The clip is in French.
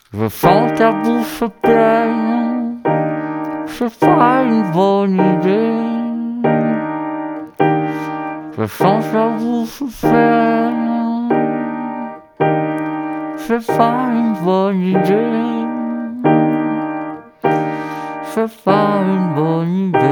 Je sens ta bouche pleine, c'est pas une bonne idée. Je sens ta bouche pleine, c'est pas une bonne idée. C'est pas une bonne idée.